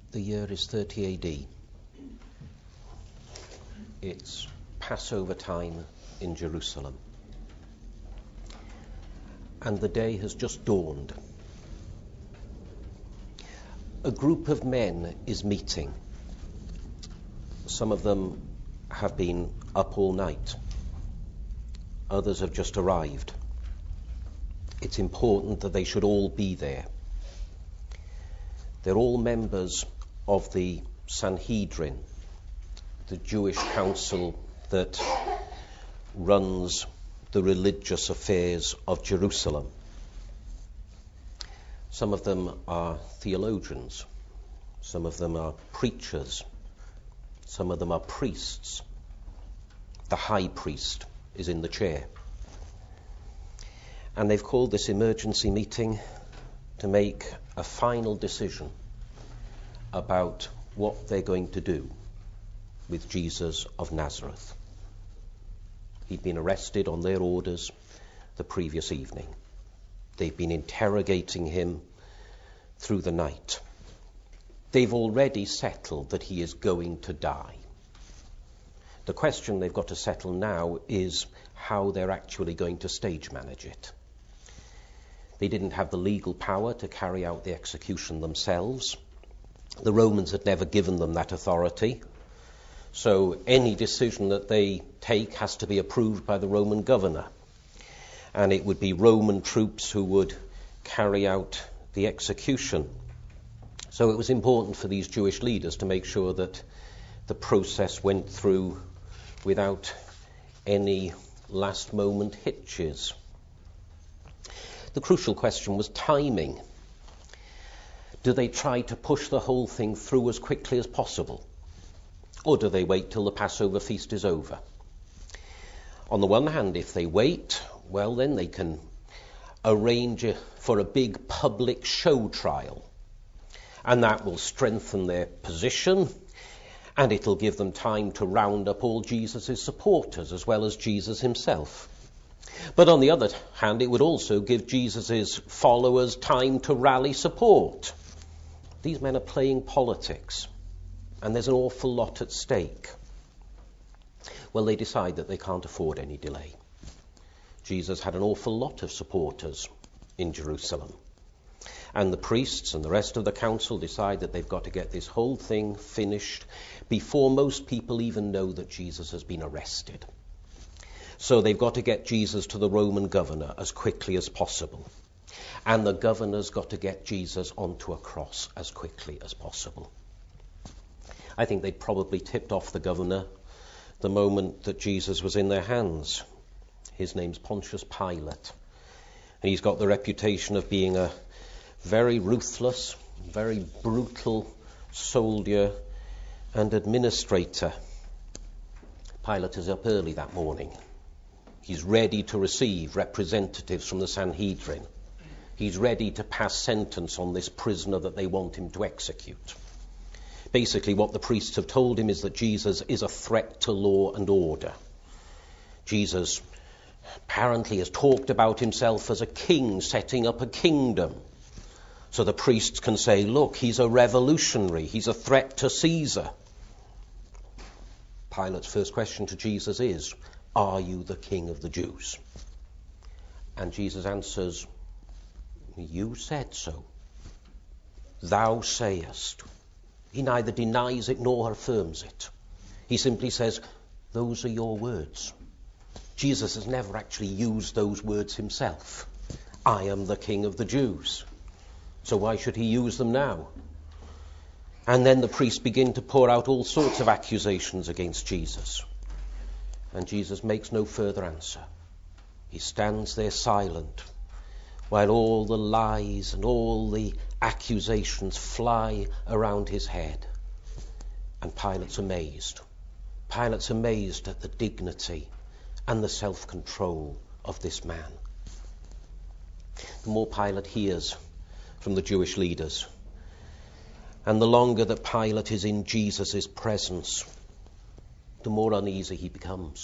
The year is 30 AD. It's Passover time in Jerusalem. And the day has just dawned. A group of men is meeting. Some of them have been up all night. Others have just arrived. It's important that they should all be there. They're all members of the Sanhedrin, the Jewish council that runs the religious affairs of Jerusalem. Some of them are theologians. Some of them are preachers. Some of them are priests. The high priest is in the chair. And they've called this emergency meeting to make a final decision about what they're going to do with Jesus of Nazareth. He'd been arrested on their orders the previous evening. They've been interrogating him through the night. They've already settled that he is going to die. The question they've got to settle now is how they're actually going to stage manage it. They didn't have the legal power to carry out the execution themselves. The Romans had never given them that authority. So any decision that they take has to be approved by the Roman governor. And it would be Roman troops who would carry out the execution. So it was important for these Jewish leaders to make sure that the process went through without any last-moment hitches. The crucial question was timing. Do they try to push the whole thing through as quickly as possible? Or do they wait till the Passover feast is over? On the one hand, if they wait, well, then they can arrange for a big public show trial. And that will strengthen their position, and it'll give them time to round up all Jesus' supporters as well as Jesus himself. But on the other hand, it would also give Jesus' followers time to rally support. These men are playing politics, and there's an awful lot at stake. Well, they decide that they can't afford any delay. Jesus had an awful lot of supporters in Jerusalem. And the priests and the rest of the council decide that they've got to get this whole thing finished before most people even know that Jesus has been arrested. So they've got to get Jesus to the Roman governor as quickly as possible. And the governor's got to get Jesus onto a cross as quickly as possible. I think they'd probably tipped off the governor the moment that Jesus was in their hands. His name's Pontius Pilate. And he's got the reputation of being a very ruthless, very brutal soldier and administrator. Pilate is up early that morning. He's ready to receive representatives from the Sanhedrin. He's ready to pass sentence on this prisoner that they want him to execute. Basically, what the priests have told him is that Jesus is a threat to law and order. Jesus apparently has talked about himself as a king setting up a kingdom. So the priests can say, look, he's a revolutionary. He's a threat to Caesar. Pilate's first question to Jesus is, are you the king of the Jews? And Jesus answers, you said so. Thou sayest. He neither denies it nor affirms it. He simply says, those are your words. Jesus has never actually used those words himself. I am the king of the Jews. So why should he use them now? And then the priests begin to pour out all sorts of accusations against Jesus. And Jesus makes no further answer. He stands there silent while all the lies and all the accusations fly around his head. And Pilate's amazed. Pilate's amazed at the dignity and the self-control of this man. The more Pilate hears from the Jewish leaders, and the longer that Pilate is in Jesus' presence, the more uneasy he becomes.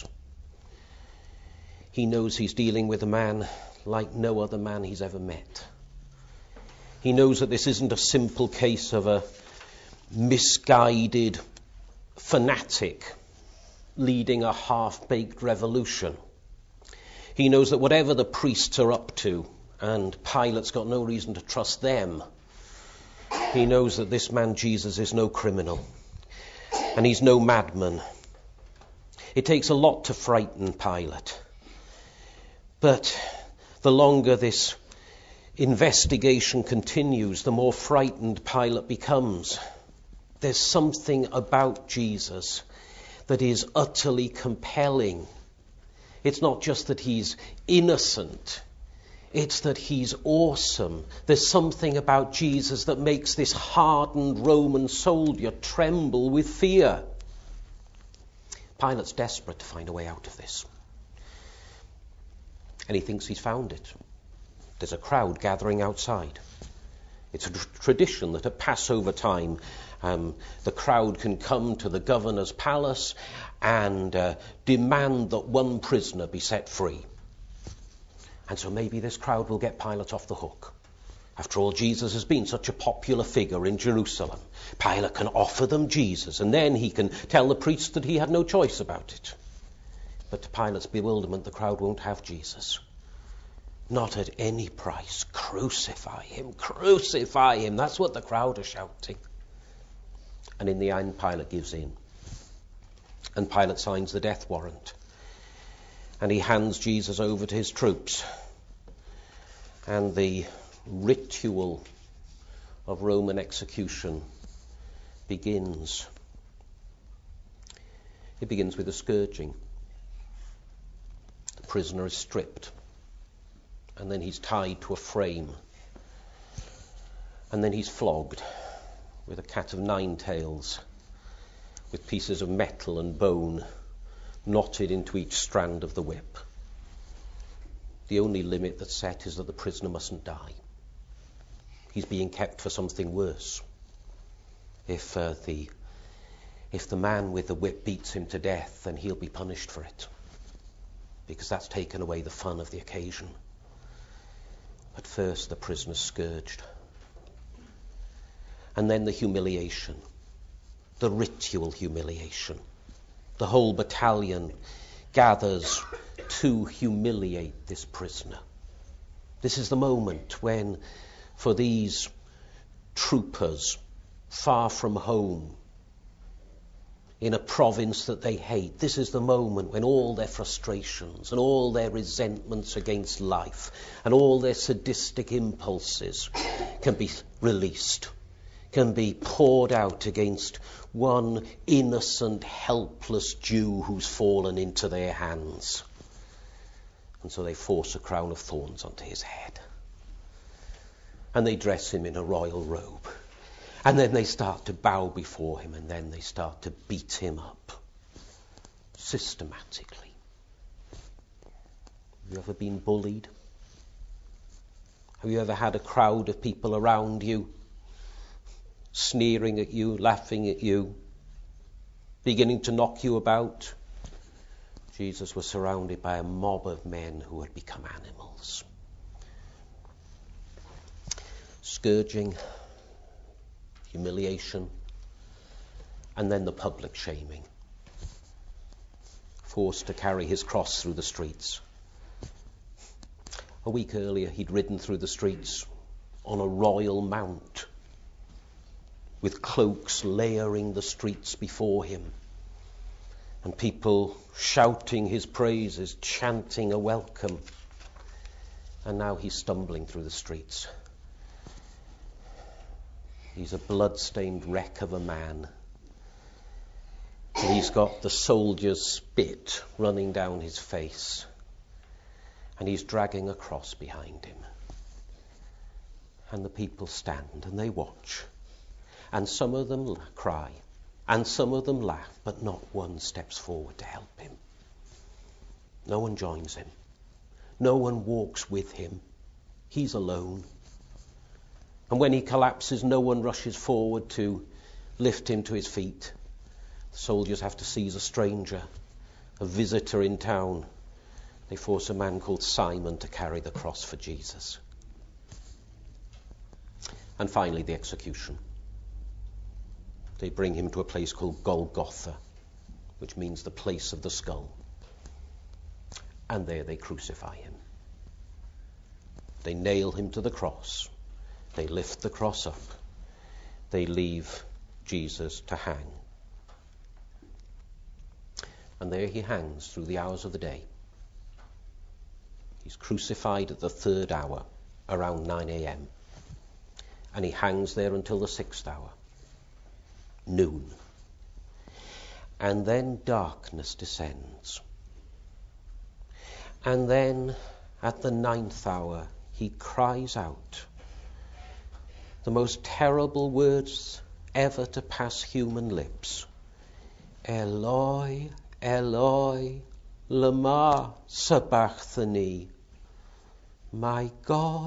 He knows he's dealing with a man like no other man he's ever met. He knows that this isn't a simple case of a misguided fanatic leading a half-baked revolution. He knows that whatever the priests are up to, and Pilate's got no reason to trust them, he knows that this man Jesus is no criminal, and he's no madman. It takes a lot to frighten Pilate. But the longer this investigation continues, the more frightened Pilate becomes. There's something about Jesus that is utterly compelling. It's not just that he's innocent, it's that he's awesome. There's something about Jesus that makes this hardened Roman soldier tremble with fear. Pilate's desperate to find a way out of this. And he thinks he's found it. There's a crowd gathering outside. It's a tradition that at Passover time, the crowd can come to the governor's palace and demand that one prisoner be set free. And so maybe this crowd will get Pilate off the hook. After all, Jesus has been such a popular figure in Jerusalem. Pilate can offer them Jesus, and then he can tell the priests that he had no choice about it. But to Pilate's bewilderment, the crowd won't have Jesus. Not at any price. Crucify him, crucify him. That's what the crowd are shouting. And in the end, Pilate gives in. And Pilate signs the death warrant. And he hands Jesus over to his troops. And the ritual of Roman execution begins. It begins with a scourging. The prisoner is stripped. And then he's tied to a frame. And then he's flogged with a cat of nine tails, with pieces of metal and bone knotted into each strand of the whip. The only limit that's set is that the prisoner mustn't die. He's being kept for something worse. If the man with the whip beats him to death, then he'll be punished for it, because that's taken away the fun of the occasion. But first, the prisoner's scourged. And then the humiliation, the ritual humiliation. The whole battalion gathers to humiliate this prisoner. This is the moment when, for these troopers far from home, in a province that they hate, this is the moment when all their frustrations and all their resentments against life and all their sadistic impulses can be released, can be poured out against one innocent, helpless Jew who's fallen into their hands. And so they force a crown of thorns onto his head. And they dress him in a royal robe. And then they start to bow before him, and then they start to beat him up systematically. Have you ever been bullied? Have you ever had a crowd of people around you sneering at you, laughing at you, beginning to knock you about? Jesus was surrounded by a mob of men who had become animals. Scourging, humiliation, and then the public shaming. Forced to carry his cross through the streets. A week earlier, he'd ridden through the streets on a royal mount, with cloaks layering the streets before him, and people shouting his praises, chanting a welcome. And now he's stumbling through the streets. He's a blood-stained wreck of a man. And he's got the soldier's spit running down his face. And he's dragging a cross behind him. And the people stand and they watch. And some of them cry. And some of them laugh. But not one steps forward to help him. No one joins him. No one walks with him. He's alone. And when he collapses, no one rushes forward to lift him to his feet. The soldiers have to seize a stranger, a visitor in town. They force a man called Simon to carry the cross for Jesus. And finally, the execution. They bring him to a place called Golgotha, which means the place of the skull. And there they crucify him. They nail him to the cross. They lift the cross up. They leave Jesus to hang. And there he hangs through the hours of the day. He's crucified at the 3rd hour, around 9 a.m. And he hangs there until the 6th hour, noon. And then darkness descends. And then at the 9th hour, he cries out the most terrible words ever to pass human lips. Eloi, Eloi, lama sabachthani. My God,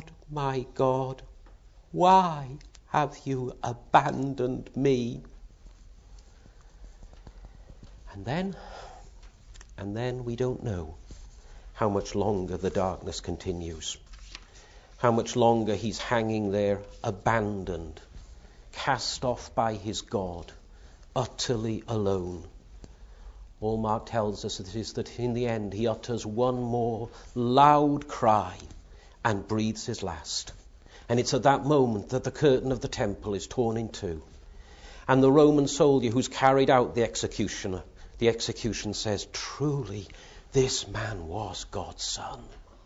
why have you abandoned me? And then we don't know how much longer the darkness continues. How much longer he's hanging there, abandoned, cast off by his God, utterly alone. All Mark tells us is that in the end he utters one more loud cry and breathes his last. And it's at that moment that the curtain of the temple is torn in two. And the Roman soldier who's carried out the execution says, truly, this man was God's son.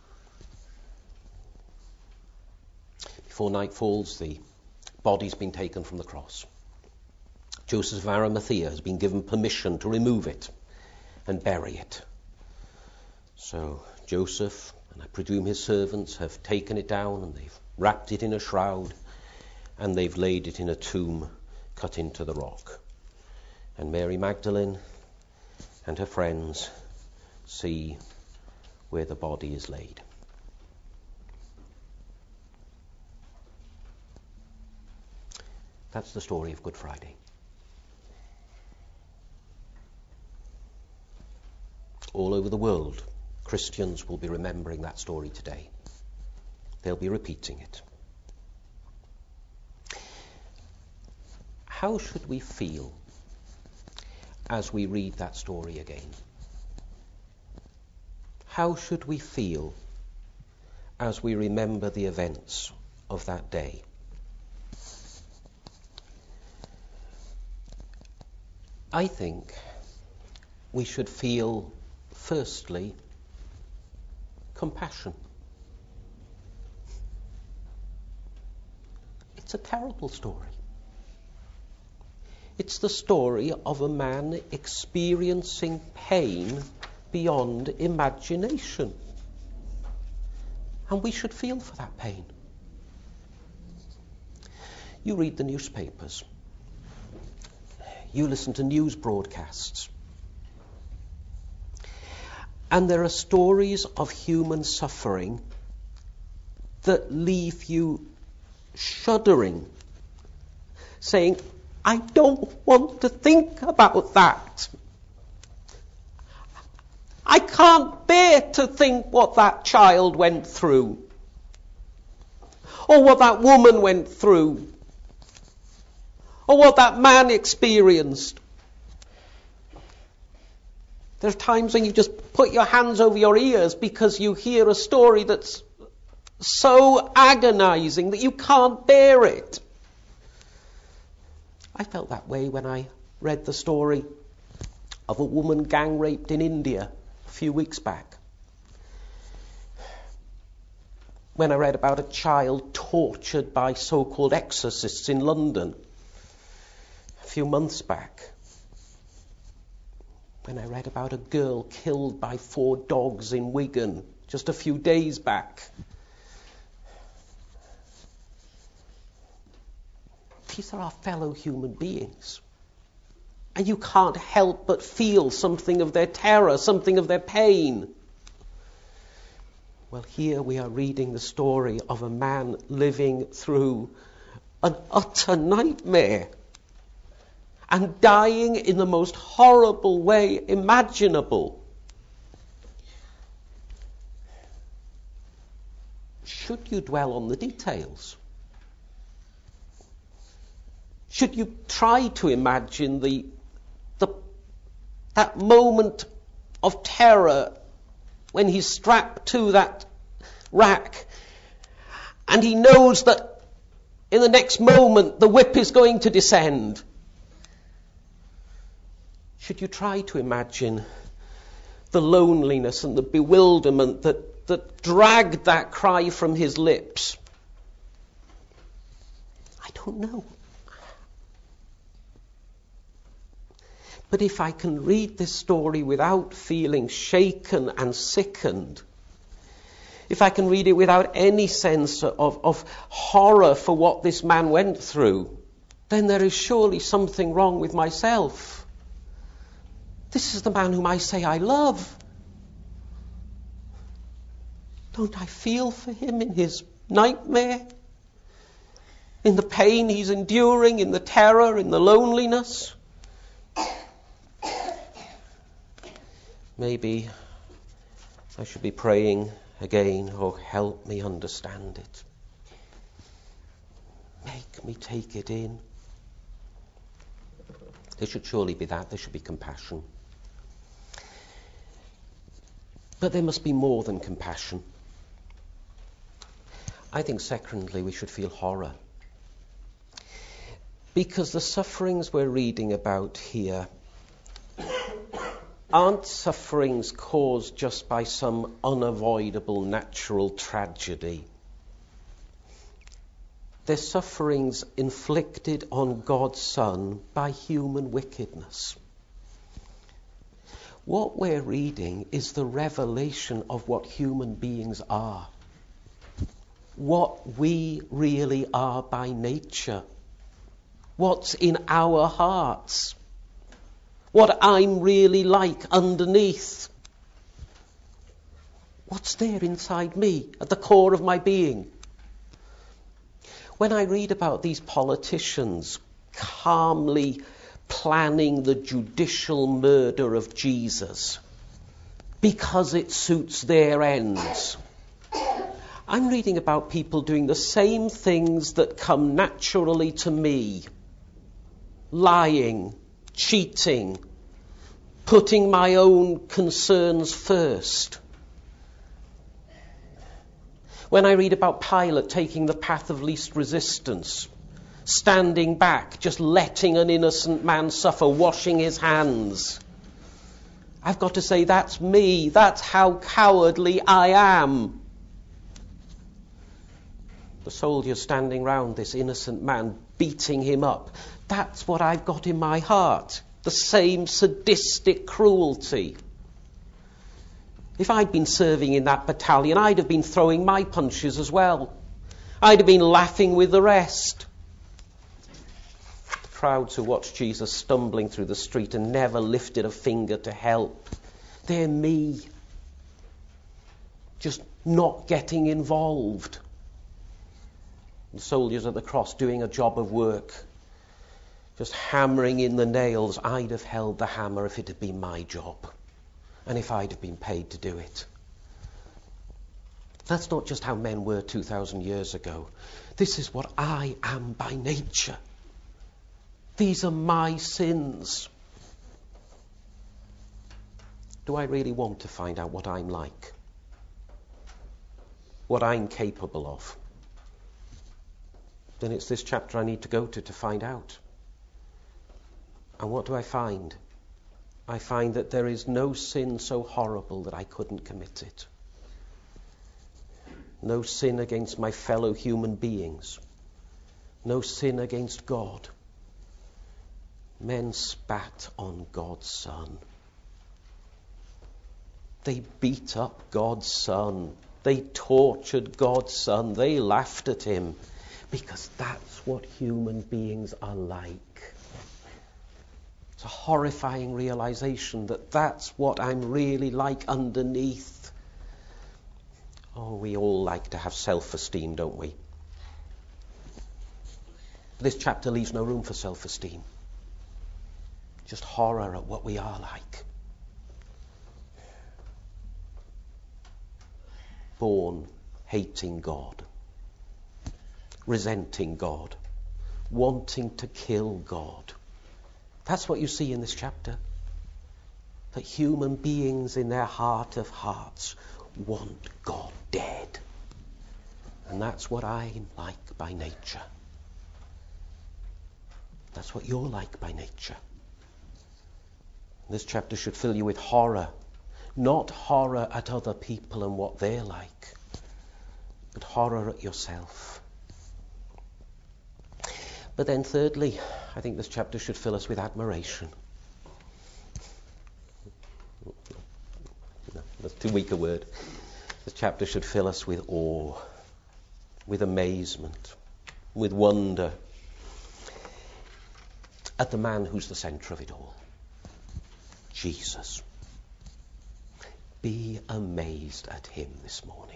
Before night falls, the body's been taken from the cross. Joseph of Arimathea has been given permission to remove it and bury it. So Joseph, and I presume his servants, have taken it down and they've wrapped it in a shroud and they've laid it in a tomb cut into the rock. And Mary Magdalene and her friends see where the body is laid. That's the story of Good Friday. All over the world, Christians will be remembering that story today. They'll be repeating it. How should we feel as we read that story again? How should we feel as we remember the events of that day? I think we should feel, firstly, compassion. It's a terrible story. It's the story of a man experiencing pain beyond imagination. And we should feel for that pain. You read the newspapers. You listen to news broadcasts. And there are stories of human suffering that leave you shuddering, saying, I don't want to think about that. I can't bear to think what that child went through, or what that woman went through, or what that man experienced. There are times when you just put your hands over your ears because you hear a story that's so agonizing that you can't bear it. I felt that way when I read the story of a woman gang raped in India a few weeks back. When I read about a child tortured by so-called exorcists in London a few months back. When I read about a girl killed by 4 dogs in Wigan just a few days back. These are our fellow human beings. And you can't help but feel something of their terror, something of their pain. Well, here we are reading the story of a man living through an utter nightmare and dying in the most horrible way imaginable. Should you dwell on the details? Should you try to imagine that moment of terror when he's strapped to that rack and he knows that in the next moment the whip is going to descend? Should you try to imagine the loneliness and the bewilderment that dragged that cry from his lips? I don't know. But if I can read this story without feeling shaken and sickened, if I can read it without any sense of horror for what this man went through, then there is surely something wrong with myself. This is the man whom I say I love. Don't I feel for him in his nightmare? In the pain he's enduring, in the terror, in the loneliness? Maybe I should be praying again, oh, help me understand it. Make me take it in. There should surely be that. There should be compassion. But there must be more than compassion. I think, secondly, we should feel horror. Because the sufferings we're reading about here aren't sufferings caused just by some unavoidable natural tragedy. They're sufferings inflicted on God's Son by human wickedness. What we're reading is the revelation of what human beings are. What we really are by nature. What's in our hearts. What I'm really like underneath. What's there inside me, at the core of my being? When I read about these politicians calmly planning the judicial murder of Jesus because it suits their ends, I'm reading about people doing the same things that come naturally to me. Lying, cheating, putting my own concerns first. When I read about Pilate taking the path of least resistance, standing back, just letting an innocent man suffer, washing his hands, I've got to say, that's me. That's how cowardly I am. The soldiers standing round this innocent man, beating him up, that's what I've got in my heart. The same sadistic cruelty. If I'd been serving in that battalion, I'd have been throwing my punches as well. I'd have been laughing with the rest. The crowds who watched Jesus stumbling through the street and never lifted a finger to help, they're me. Just not getting involved. The soldiers at the cross doing a job of work, just hammering in the nails. I'd have held the hammer if it had been my job, and if I'd have been paid to do it. That's not just how men were 2,000 years ago. This is what I am by nature. These are my sins. Do I really want to find out what I'm like? What I'm capable of? Then it's this chapter I need to go to find out. And what do I find? I find that there is no sin so horrible that I couldn't commit it. No sin against my fellow human beings. No sin against God. Men spat on God's Son. They beat up God's Son. They tortured God's Son. They laughed at him. Because that's what human beings are like. It's a horrifying realization that that's what I'm really like underneath. Oh, we all like to have self-esteem, don't we? This chapter leaves no room for self-esteem. Just horror at what we are like. Born hating God. Resenting God, wanting to kill God. That's what you see in this chapter. That human beings in their heart of hearts want God dead. And that's what I'm like by nature. That's what you're like by nature. This chapter should fill you with horror. Not horror at other people and what they're like, but horror at yourself. But then thirdly, I think this chapter should fill us with admiration. No, that's too weak a word. This chapter should fill us with awe, with amazement, with wonder at the man who's the centre of it all. Jesus. Be amazed at him this morning.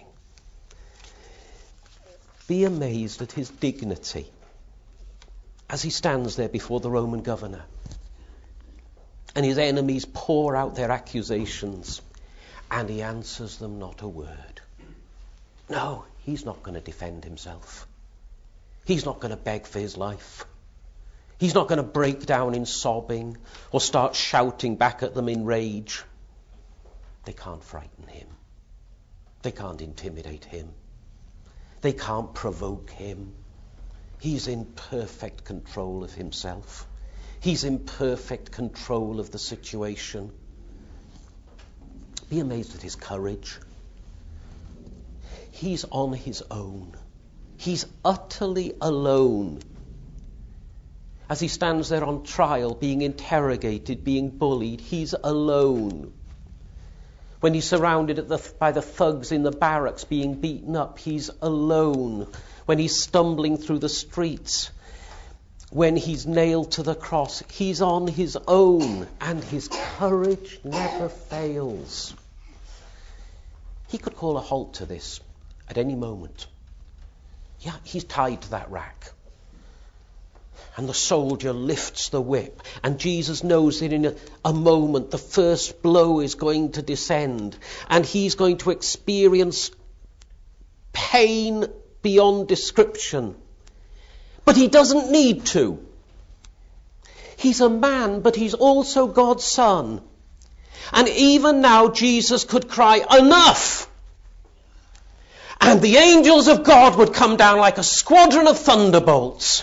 Be amazed at his dignity as he stands there before the Roman governor. And his enemies pour out their accusations, and he answers them not a word. No, he's not going to defend himself. He's not going to beg for his life. He's not going to break down in sobbing or start shouting back at them in rage. They can't frighten him. They can't intimidate him. They can't provoke him. He's in perfect control of himself. He's in perfect control of the situation. Be amazed at his courage. He's on his own. He's utterly alone. As he stands there on trial, being interrogated, being bullied, he's alone. When he's surrounded by the thugs in the barracks being beaten up, he's alone. When he's stumbling through the streets, when he's nailed to the cross, he's on his own, and his courage never fails. He could call a halt to this at any moment. Yeah, he's tied to that rack. And the soldier lifts the whip. And Jesus knows that in a moment the first blow is going to descend. And he's going to experience pain beyond description. But he doesn't need to. He's a man, but he's also God's son. And even now Jesus could cry, "Enough!" And the angels of God would come down like a squadron of thunderbolts.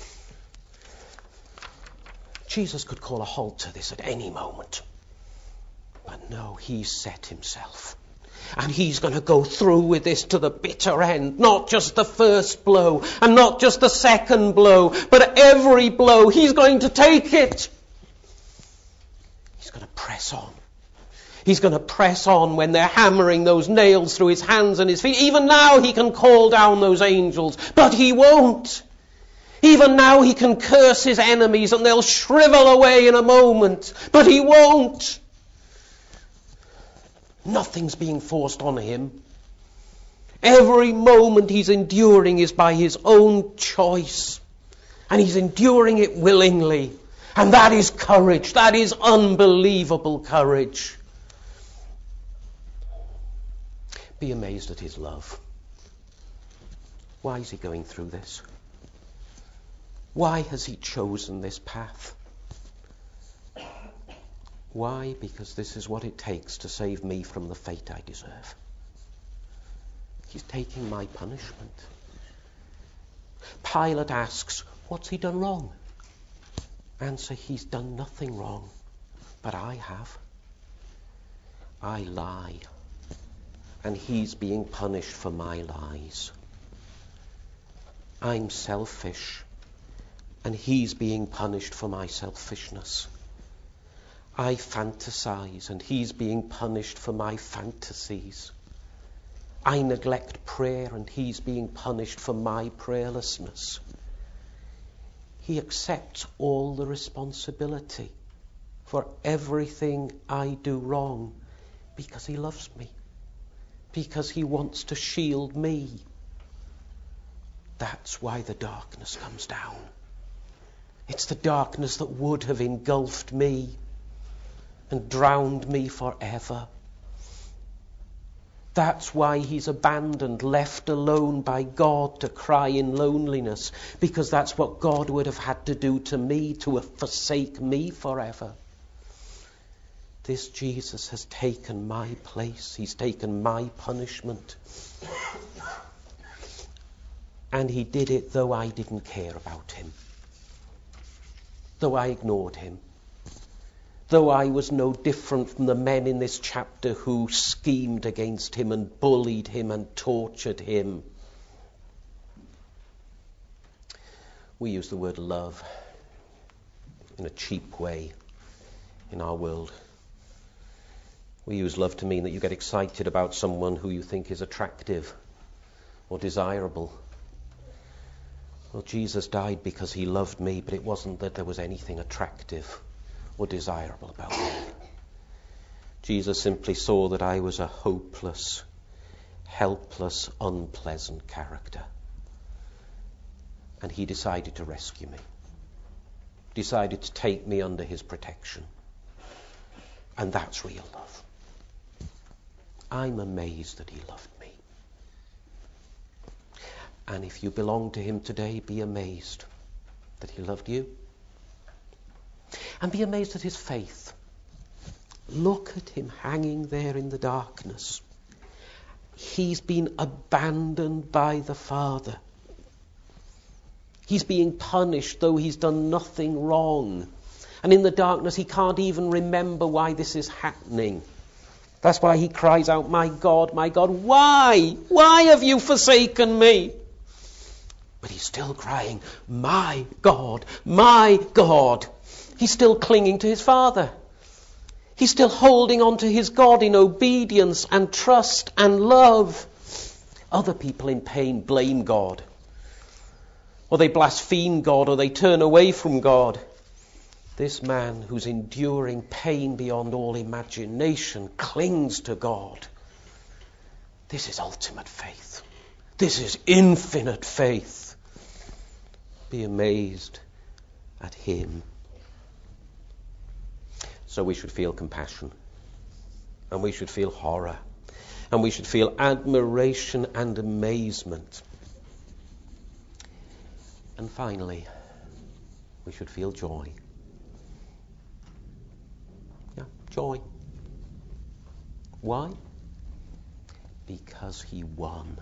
Jesus could call a halt to this at any moment. But no, he's set himself. And he's going to go through with this to the bitter end. Not just the first blow, and not just the second blow, but every blow. He's going to take it. He's going to press on. He's going to press on when they're hammering those nails through his hands and his feet. Even now he can call down those angels, but he won't. Even now he can curse his enemies and they'll shrivel away in a moment, but he won't. Nothing's being forced on him. Every moment he's enduring is by his own choice, and he's enduring it willingly. And that is courage. That is unbelievable courage. Be amazed at his love. Why is he going through this? Why has he chosen this path? Why? Because this is what it takes to save me from the fate I deserve. He's taking my punishment. Pilate asks, what's he done wrong? Answer, he's done nothing wrong, but I have. I lie, and he's being punished for my lies. I'm selfish, and he's being punished for my selfishness. I fantasize, and he's being punished for my fantasies. I neglect prayer, and he's being punished for my prayerlessness. He accepts all the responsibility for everything I do wrong because he loves me, because he wants to shield me. That's why the darkness comes down. It's the darkness that would have engulfed me and drowned me forever. That's why he's abandoned, left alone by God to cry in loneliness, because that's what God would have had to do to me, to forsake me forever. This Jesus has taken my place. He's taken my punishment. And he did it though I didn't care about him, though I ignored him, though I was no different from the men in this chapter who schemed against him and bullied him and tortured him. We use the word love in a cheap way in our world. We use love to mean that you get excited about someone who you think is attractive or desirable. Well, Jesus died because he loved me, but it wasn't that there was anything attractive or desirable about me. Jesus simply saw that I was a hopeless, helpless, unpleasant character. And he decided to rescue me. Decided to take me under his protection. And that's real love. I'm amazed that he loved me. And if you belong to him today, be amazed that he loved you. And be amazed at his faith. Look at him hanging there in the darkness. He's been abandoned by the Father. He's being punished though he's done nothing wrong. And in the darkness he can't even remember why this is happening. That's why he cries out, my God, why? Why have you forsaken me? But he's still crying, my God, my God. He's still clinging to his Father. He's still holding on to his God in obedience and trust and love. Other people in pain blame God. Or they blaspheme God, or they turn away from God. This man who's enduring pain beyond all imagination clings to God. This is ultimate faith. This is infinite faith. Be amazed at him. So we should feel compassion. And we should feel horror. And we should feel admiration and amazement. And finally, we should feel joy. Yeah, joy. Why? Because he won.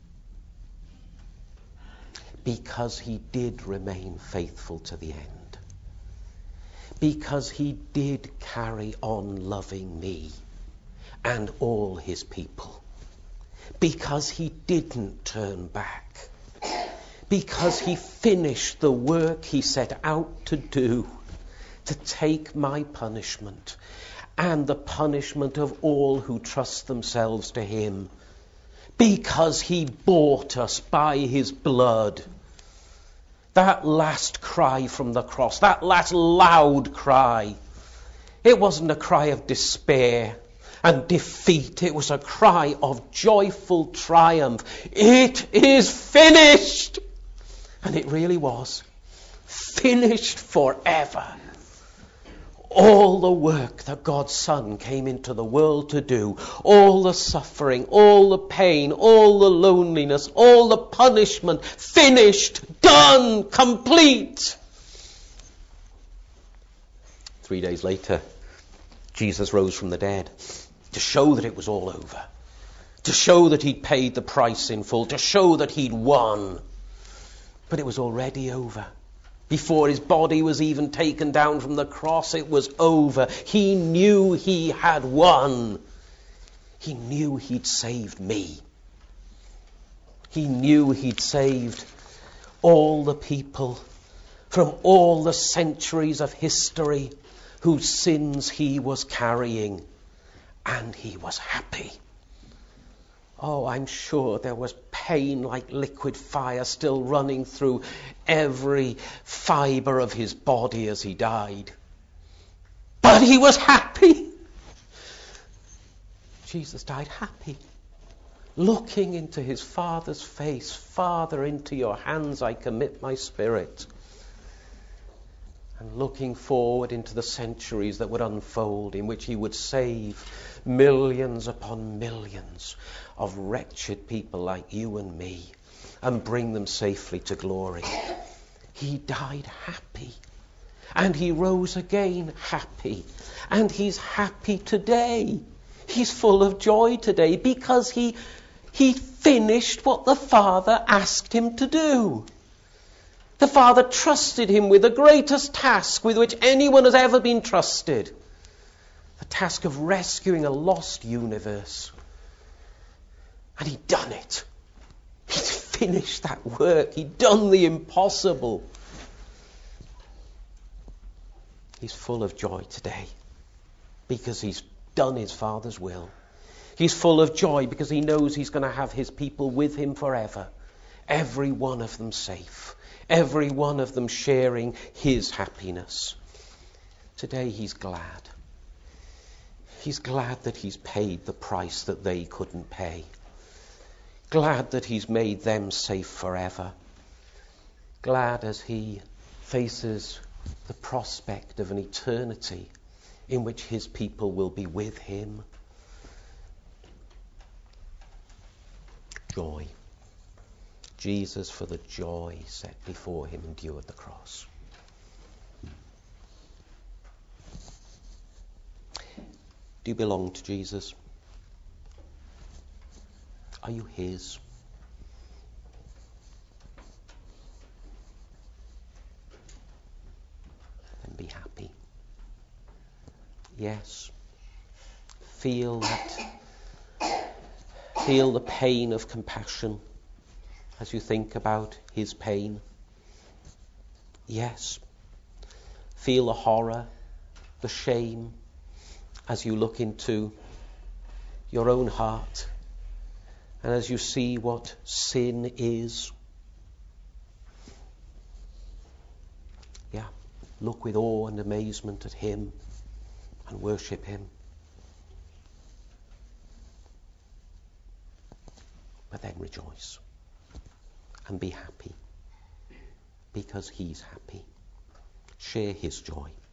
Because he did remain faithful to the end. Because he did carry on loving me and all his people. Because he didn't turn back. Because he finished the work he set out to do, to take my punishment and the punishment of all who trust themselves to him. Because he bought us by his blood. That last cry from the cross, that last loud cry, it wasn't a cry of despair and defeat. It was a cry of joyful triumph. It is finished! And it really was. Finished forever. All the work that God's Son came into the world to do, all the suffering, all the pain, all the loneliness, all the punishment, finished, done, complete. 3 days later, Jesus rose from the dead to show that it was all over, to show that he'd paid the price in full, to show that he'd won. But it was already over. Before his body was even taken down from the cross, it was over. He knew he had won. He knew he'd saved me. He knew he'd saved all the people from all the centuries of history whose sins he was carrying. And he was happy. Oh, I'm sure there was pain like liquid fire still running through every fibre of his body as he died. But he was happy. Jesus died happy, looking into his Father's face. Father, into your hands I commit my spirit. and looking forward into the centuries that would unfold, in which he would save millions upon millions of wretched people like you and me and bring them safely to glory. He died happy, and he rose again happy, and he's happy today. He's full of joy today because he finished what the Father asked him to do. The Father trusted him with the greatest task with which anyone has ever been trusted. The task of rescuing a lost universe. And he'd done it. He'd finished that work. He'd done the impossible. He's full of joy today because he's done his Father's will. He's full of joy because he knows he's going to have his people with him forever. Every one of them safe. Every one of them sharing his happiness. Today he's glad. He's glad that he's paid the price that they couldn't pay. Glad that he's made them safe forever. Glad as he faces the prospect of an eternity in which his people will be with him. Joy. Jesus, for the joy set before him, endured the cross. Do you belong to Jesus? Are you his? Then be happy. Yes. Feel the pain of compassion as you think about his pain. Yes. Feel the horror, the shame, as you look into your own heart and as you see what sin is. Yeah, look with awe and amazement at him and worship him. But then rejoice and be happy because he's happy. Share his joy.